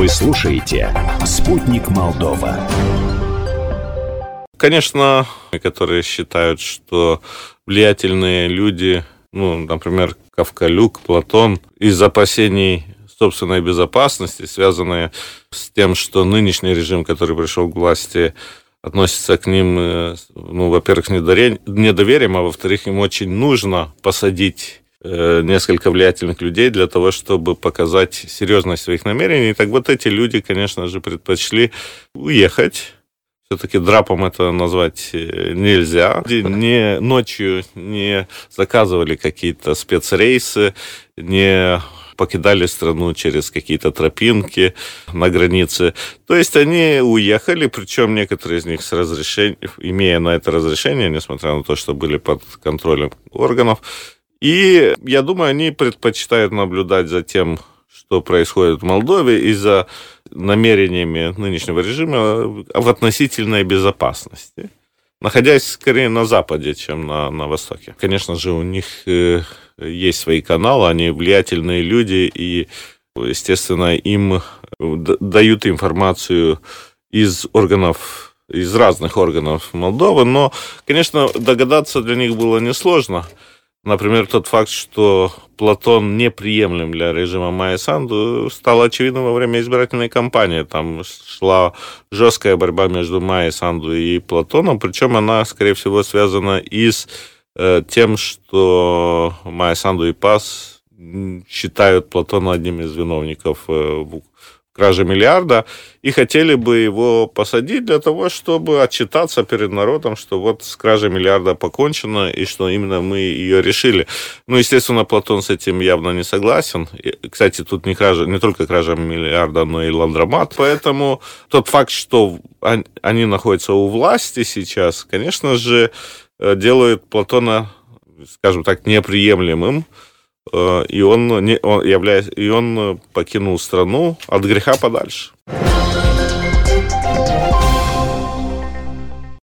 Вы слушаете «Спутник Молдова». Конечно, которые считают, что влиятельные люди, например, Ковкалюк, Платон, из опасений собственной безопасности, связанные с тем, что нынешний режим, который пришел к власти, относится к ним, во-первых, с недоверием, а во-вторых, им очень нужно посадить несколько влиятельных людей для того, чтобы показать серьезность своих намерений. И так вот эти люди, конечно же, предпочли уехать. Все-таки драпом это назвать нельзя. Ночью не заказывали какие-то спецрейсы, не покидали страну через какие-то тропинки на границе. То есть они уехали, причем некоторые из них с разрешением, имея на это разрешение, несмотря на то, что были под контролем органов. И я думаю, они предпочитают наблюдать за тем, что происходит в Молдове, и за намерениями нынешнего режима в относительной безопасности, находясь скорее на Западе, чем на Востоке. Конечно же, у них есть свои каналы, они влиятельные люди, и, естественно, им дают информацию из разных органов Молдовы, но, конечно, догадаться для них было несложно. Например, тот факт, что Платон неприемлем для режима Майи Санду, стало очевидным во время избирательной кампании. Там шла жесткая борьба между Майей Санду и Платоном, причем она, скорее всего, связана и с тем, что Майя Санду и ПАС считают Платона одним из виновников в краже миллиарда, и хотели бы его посадить для того, чтобы отчитаться перед народом, что вот с кражей миллиарда покончено, и что именно мы ее решили. Естественно, Платон с этим явно не согласен. И, кстати, тут не только кража миллиарда, но и ландромат. Поэтому тот факт, что они находятся у власти сейчас, конечно же, делает Платона, скажем так, неприемлемым. И он покинул страну от греха подальше.